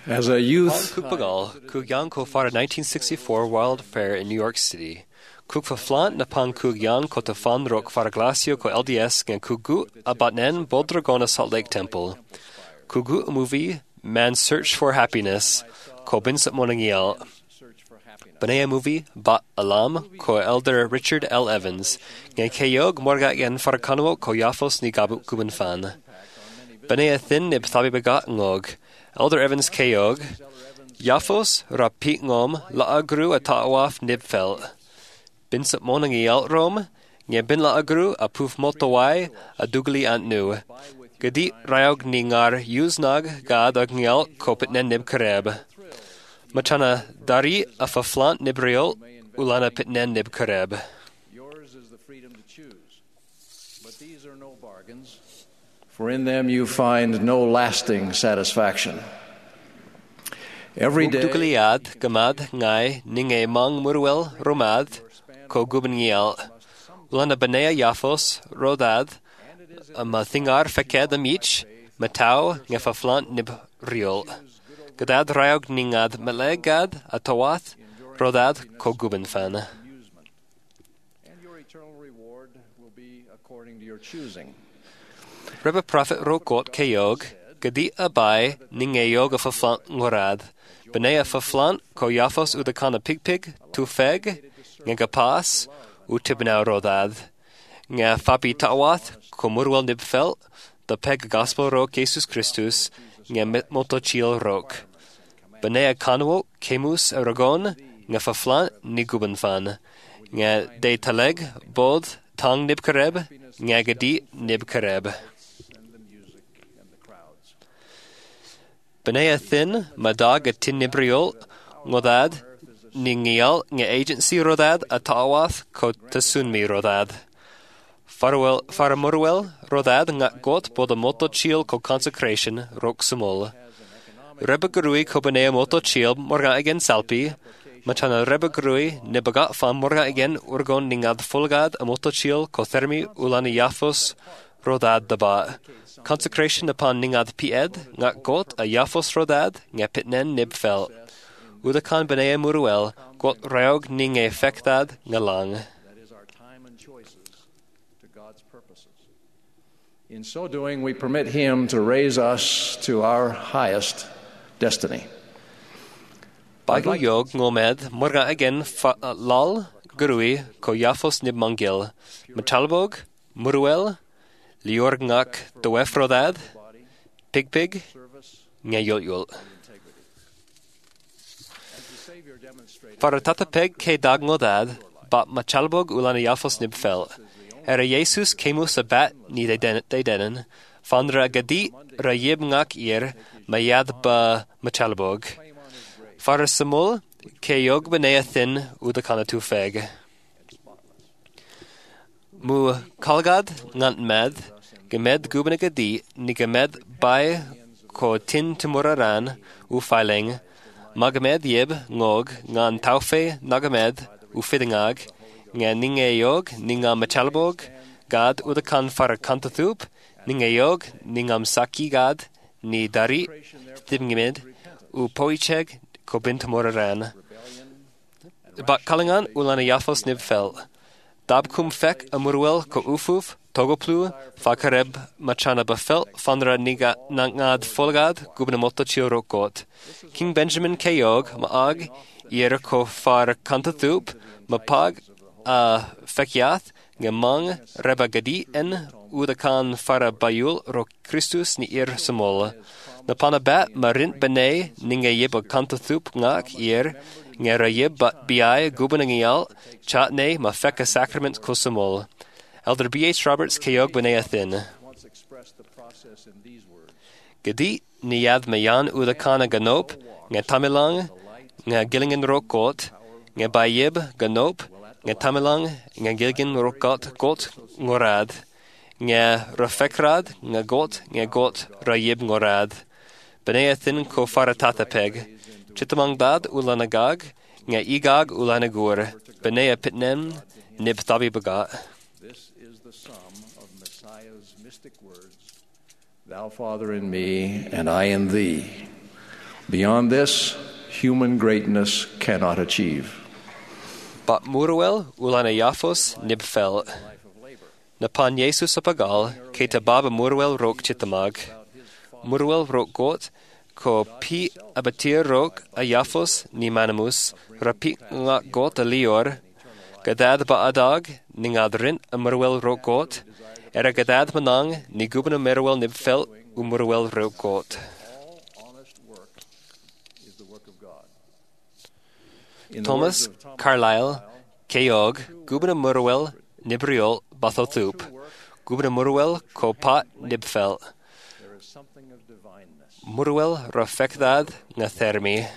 As a youth, Kukbagal, Kugyan ko fara 1964 World Fair in New York City. Kukfa flant na pan Kugyan ko tafan rock fara glacio ko LDS ngan Kugu abatnen Boldragona Salt Lake Temple. Kugu movie Man's Search for Happiness ko Binsat Monangiel. Banaya movie Bat Alam ko Elder Richard L. Evans. Ngan Kayog morga yan fara kanwo ko Yafos ni Gabu Kuban fan. Banaya thin nib thabi bagat ngog. Elder Evans Kayog. Yafos rapit ngom la agru atawaf nibfelt. Binsat Monangiel rom. Ngan bin la agru a puf motowai a dugli antnu. Gadi rayog ningar yuznag gad agniel kopitnen nib kareb. Machana dari a faflant nibriol ulana pitnen nib kareb. yours is the freedom to choose. But these are no bargains, for in them you find no lasting satisfaction. Every day, Dugaliad gamad ngai ninge mang murwel romad ko gubniel. Ulana banea yafos rodad a mathingar feked amich matau ngefaflant nib riol. Gadad rayog ningad melegad atawath rodad ko gubenfan. and your eternal reward will be according to your choosing. Rebbe Prophet Rokot Kayog, Gadi Abai, Ningayog of Faflant Ngorad, Benea Faflant, Ko Yafos Udakana Pigpig, Tufeg, Ngagapas, Utibnau Rodad, Nga Fabi Tawath, Ko Murwel Nibfelt, the Peg Gospel Rok Jesus Christus, Nga Motochil Rok. Benea Kanwo, Kemus Aragon, Nga Faflant, Nigubenfan, Nga De Taleg, Bod, Tang Nibkareb, Nga Gadi Nibkareb. Benea thin, madag a tin nibriol, ngodad, ningial, nga agency rodad, a tawath, ko tasunmi rodad. Faramurwel, rodad, nga got, boda moto chil ko consecration, rok sumol. Reba grui ko benea moto chil, morga again salpi, machana reba grui, nibagat fan morga again, urgon ningad fulgad, a moto chil, ko thermi, ulani yafos, rodad dabat. Consecration upon ningad pied, ngat got a yafos rodad, nga pitnen nibfelt. Udakan benea muruel, got raog ninge fectad, nga lang. That is our time and choices to God's purposes. In so doing, we permit Him to raise us to our highest destiny. Bagu yog ngomed, morga again lal, gurui, ko yafos nibmangil. Machalbog, muruel, Liorgnak de Wefrodad, Pigpig, nga yolyul. Faratata peg ke dagnodad, bat machalbog ulana yafos nibfel. Era Jesus kemus a bat ni de denen, fandra gadi rayib ngak ir, mayad ba machalbog. Farasamul, ke yog benea thin udakana tu feg. Mu kalgad ngant med, gemed gubnagadi, ni gemed bai ko tin timuraran u filing, magamed yib ngog ngan taufe nagamed u fidingag, nga ningayog ninga machalbog, gad udakan fara kantathup, ningayog ningam saki gad, ni dari thibngimid, u poicheg ko bintamuraran. Bat kalingan ulana yafos nibfel. Dabkum fek amurwel ko ufuf, togoplu, fakareb machana bafel, fandra niga nangad folgad, gubnamoto chiorokot. King Benjamin Kayog, maag, yer ko far kantathup, mapag fekyath, ngemang rebagadi en, udakan fara bayul ro Christus ni ir samol. Napana bat marint bene, ninga yib kantathup ngak yer, ngera yib biai gubanangial, chatne ma feka sacrament kosamol. Elder B.H. Roberts Kayog benea thin. Gadi niyad mayan udakana ganop, nga tamilang, nga gilingen rokot, nga bayib ganop, nga tamilang, nga gilgin rokot got ngorad, nga rafekrad, nga got rayib ngorad. Benea thin ko faratata peg. Chitamang dad ulanagag, nga igag ulanagur, benea pitnem, nib thabi bagat. This is the sum of Messiah's mystic words, Thou, Father, in me, and I in thee. Beyond this, human greatness cannot achieve. Ba murwel ulana Iafos nib fel. Na pan Jesus apagal, ke ta baba murwel rok chitamag. Murwel rok got, ko pi abatir rok a Iafos ni manamus, rapi nga got a lior, gadad ba adag, ningadrin a murwel rok got, era gadad manang, ni gubna murwel nib fel, u murwel rok got. Thomas Carlyle, Keog, Gubna Murwel, Nibriol, Bathothup, Gubna Murwel, Kopat, Nibfel. Murwel, Rafekdad, Nathermi.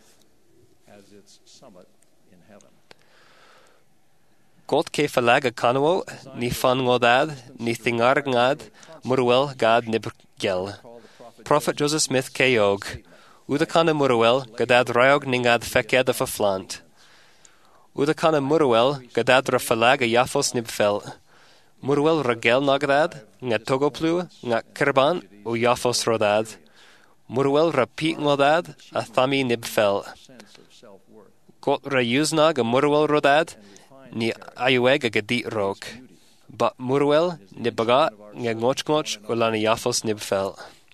Got Kefalaga Kanwo, Ni Fangodad, Ni Thingargad, Murwel, Gad Nibgel. Prophet Joseph Smith, Keog. Udakana Murwel, Gadad Rayog Ningad Feked of a Flant. Udakana Murwel, Gadad Rafalaga Iafos Nibfel. Murwel Ragel Nagdad, Nga Togoplu, Nga Kerban, U Iafos Rodad. Murwel Rapit Ngodad, A Thami Nibfel. Got Rayuznag a Murwel Rodad, Ni Ayueg a Gadit Rok. But Murwel, Nibagat, Nga Ngochgoch, Ulana Iafos Nibfel.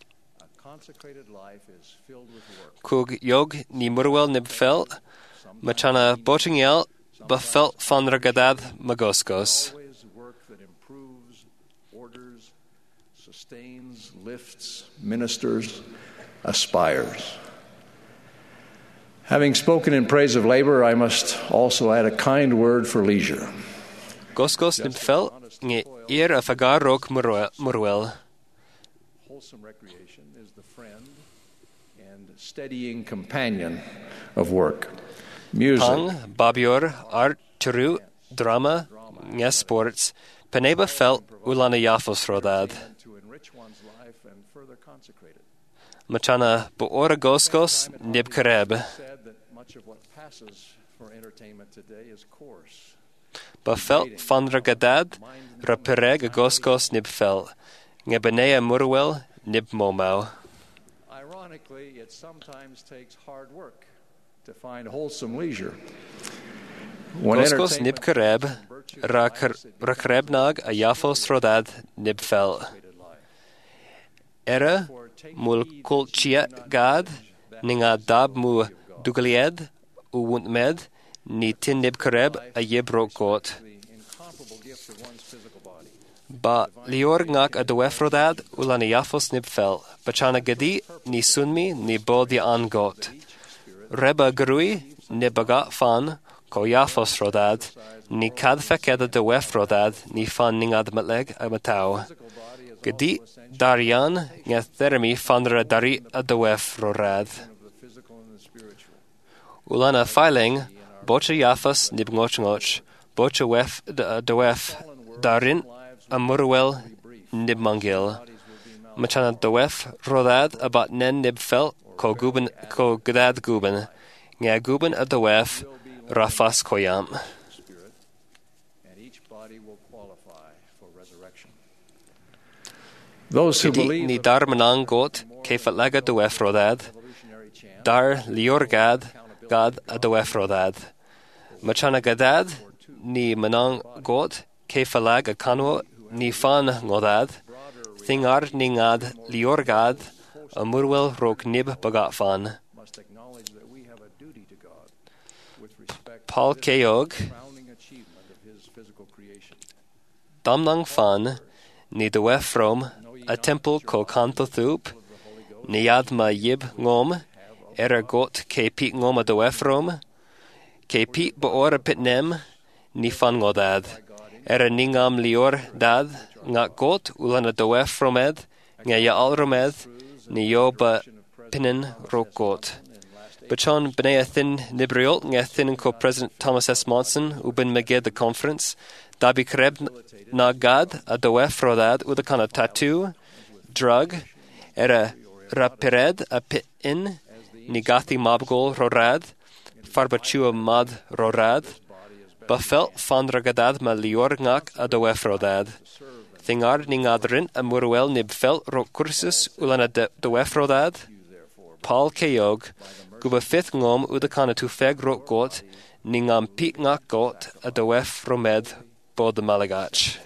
Kug Yog ni Murwel Nibfel, Machana Botingiel, Bafel Fandra Gadad Magoskos. Work that improves, orders, sustains, lifts, ministers, aspires. Having spoken in praise of labor, I must also add a kind word for leisure. Goskos Nibfel, Nge Ir Afagar Rok Murwel. Wholesome recreation is the friend and steadying companion of work. Music, Pang, Babior, Art, Turu, Drama, Nge Sports, Peneba Fel, Ulana Iafos Rodad. to enrich one's life and further consecrate it. Machana Boora Goskos Nibkareb. Said that much of what passes for entertainment today is coarse. Bafel Fandra Gadad, Rapereg Goskos Nibfel. Nge Benea Murwel Nibmomau. Ironically, it sometimes takes hard work to find wholesome leisure. When Goskos entertainment Nibkareb, Rakrebnag a Iafos Rodad Nibfel. Era mul Kulchiat Gad, Ninga Dab mu Dugalied, Uwunt Med, Ni Tin Nibkareb a Yibro Got. the incomparable gift of one's physical body. Ba lior ngak a doefrodad ulan Iafos Nibfel. Bachana Gadi ni Sunmi ni Bodia Angot. Reba Grui Nibagat Fan ko Iafos Rodad ni Kadfekeda doefrodad ni Fan Ningad Matleg a Matau. Gadi Darian nga Thermi Fandra Dari a doefrodad. Of the physical and the spiritual. Ulana Filing Bocha Iafos Nibngoch Bocha Wef doef Darin a Murwel Nibmangil. Machana doef Rodad abat nen Nibfel ko Guben ko Gadad Guben. Nga Guben a doef Rafas Koyam. Spirit, and each body will qualify for resurrection. Those who Gidi believe ni the dar manang got kefat laga doef Rodad. evolutionary chant Dar lior gad gad a doef Rodad. Machana Gadad ni manang got kefalag a kanwo ni fan ngodad. Thingar ni ngad lior gad a Murwel rok nib bagat fan. must acknowledge that we have a duty to God with respect Paul to Keog the crowning achievement of His physical creation. damnang fan ni doef rom a temple ko kanto thup ni adma yib ngom era got ke pit ngom a doef rom ke pit boora pitnem ni fan ngodad era ningam lior dad nga got ulana doef romed nga ya al romed ni yoba pinin rok got. Bachon bnea thin nibriol nga thin ko President Thomas S. Monson uben meged the conference dabi kreb na gad a doef rodad udakana tattoo drug era rapired a pit in nigati mabgol rorad farbachua mad rorad bafel fandra gadad ma lior ngak a doef rodad Thingar ningadrin a Murwel nibfel rok cursus ulana doef rodad Paul Keog, guba fifth ngom udakana tu feg rot got, ningam pit ngak got a dowef romed bod the malagach.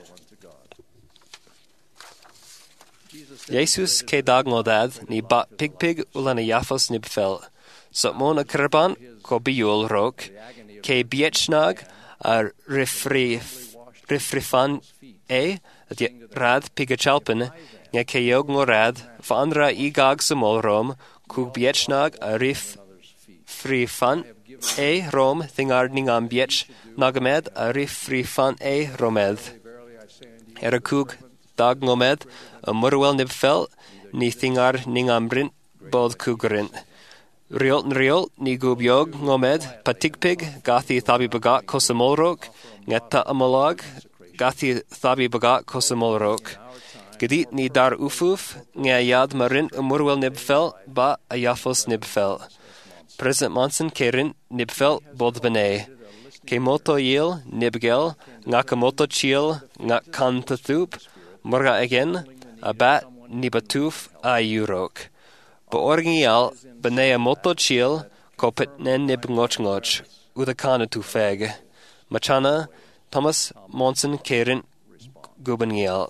Jesus ke dag ngodad ni bat pig ulana yafos nibfel. Sotmon a kerban ko biul rok, ke biechnag a rifrifan at rad pigachalpen, nga keog ngorad, vanra igag samol rom, kug biechnag a rifrifan rom, thingar ningam biech, nagamed a rifrifan romed. Erakug dag ngomed, a murwel nibfel, ni thingar ningam rint, bod kugrint. Riol ni gubiog ngomed, patigpig, gathi thabi bagat kosamolrok, ngeta amolog, gathi thabi bagat kosamolrok. Gedit ni dar ufuf, nga yad marint murwel nibfel, ba a yafos nibfel. President Monson ke rint nibfel bod bene. Ke moto yil nibgel, nga kamoto chiel, nga kantathup, morga again, a bat nibatuf a yurok. Beorgial benea moto chiel, kopit nen nib ngoch, udakana tu feg. Machana, Thomas Monson Keren Gubengiel.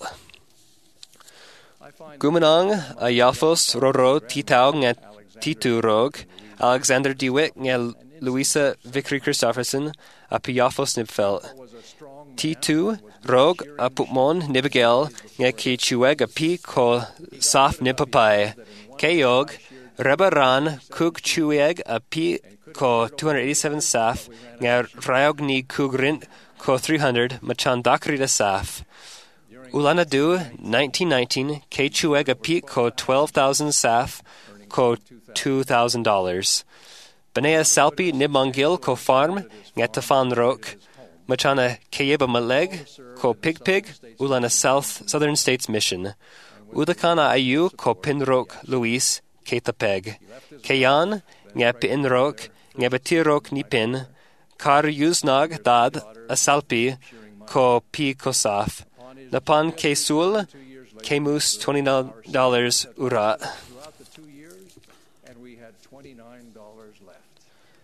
Gumenang a Yafos Roro Titao nga Titu Rog, Alexander DeWitt nga Louisa Vickery Christopherson a Piafos Nibfel. T2 Rog a Putmon Nibigel nga ki chueg a pi ko saf nipapai. Kayog Rebaran Kug chueg a pi ko 287 saf nga Rayog ni Kugrint ko 300 machan dakrida saf. Ulanadu 1919 K chueg a pi ko 12,000 saf ko $2,000. Benea Salpi Nibmangil ko farm nga Tafan Rok. Machana Kayeba Maleg ko Pig Ulana Southern States Mission. Udakana Ayu ko Pinrok Luis Ketapeg. Kayan nga Pinrok nga Betirok ni Pin. Kar Yuznag Dad Asalpi ko Pi Kosaf. Napan Kesul Kemus $29 Ura. Throughout the 2 years, and we had $29 left.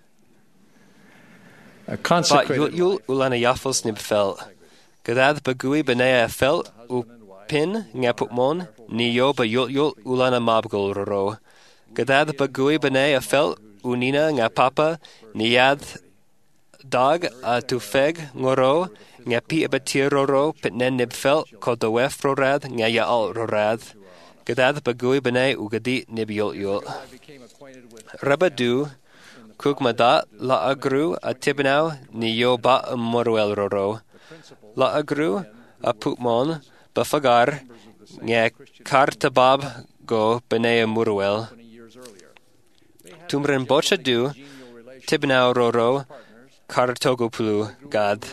But yul ulana yafos nibfel. Gadad bagui benea fel upin ngaputmon ni yo ba yul ulana mabgul roro. Gadad bagui benea fel unina ngapapa niyad dag a tufeg ngoro ngapi abatir roro pitnen nibfel kodowef rorad ngaya al rorad. Gadad bagui benea ugadi nib yul. Rabadu Kugmada la agru a tibnau ni yo ba morwel roro. La agru a putmon bafagar nga kartabab go benea murwel. Tumren bocha du tibnau roro kartogopulu gad.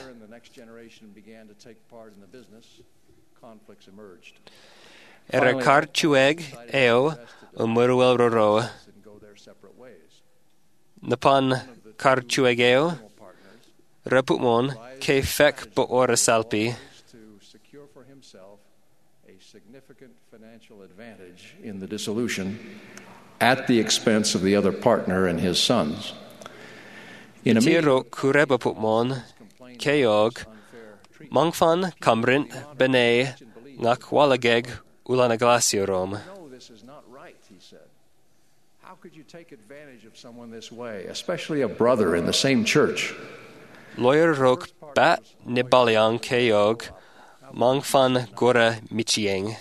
Era karchueg eo murwel roro. Napan karchuegeo, reputmon, ke fek bo ora salpi. To secure for himself a significant financial advantage in the dissolution at the expense of the other partner and his sons. In a Tiro kureba putmon, keog, mangfan kamrint bene ngakwalageg ulana glasiorom. How could you take advantage of someone this way, especially a brother in the same church? Lawyer rok bat nibaliang keog, mangfan gora michieng.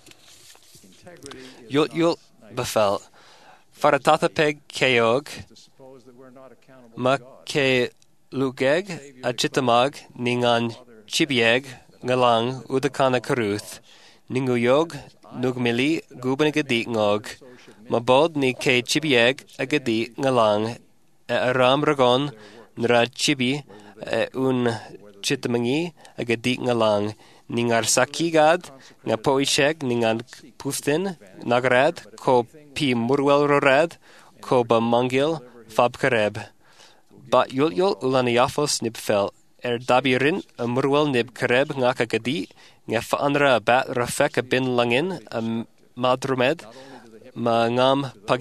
Yul befel, faratatapeg keog, ma ke lugeg a chitamag ningan chibieg ngalang udakana karuth, ninguyog nugmili gubanagadik ngog. Mabod ni ke chibieg agadi ngalang aram ragon nra chibi un chitamangi agadi ngalang ningar sakigad nga poisheg ningan puftin nagrad ko pi murwel rorad ko ba mangil fab kareb. Ba yul ulana yafos nibfel dabirin a murwel nib kareb ngaka gadi nga faanra bat rafek a bin langin a madrumed ma ngam paged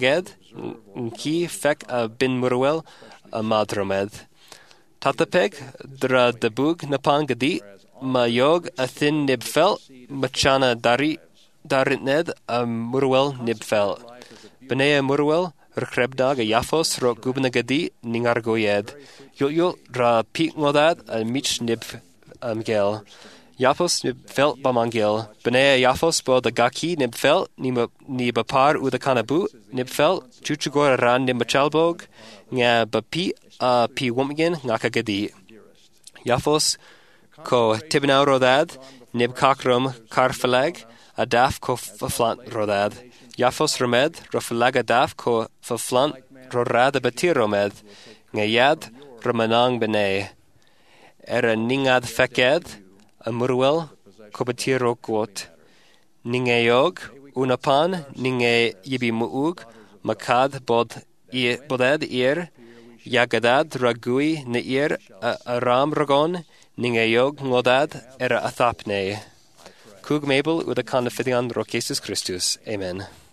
ki fec a bin murwel a madromed. Tatapeg dra debug napan gadi ma yog a thin nibfel machana daritned a murwel nibfel. Benea murwel Rkrebdag a Yafos ro gubna gadi ningargoyed. Yul ra pik ngodad a mich nib gel. Yafos nib felt bamangel. Benea Yafos bo the gaki nib felt ni bapar u the kanabu nib felt chuchugor ran nib machalbog nga bapi a pi wumgen ngaka gadi. Yafos ko tibnau rodad nib kakrum karfalag a daf ko faflant rodad. Yafos romed rofalaga daf ko faflant rorad a batir romed ngayad romanang bene. Era ningad feked a murwel ko batiro quot. Ningayog unapan ninge yibi muug makad boded ir yagadad ragui ne ir a ram ragon ningayog ngodad era athapne. Kug mabel u the confidion ro Jesus Christus. Amen.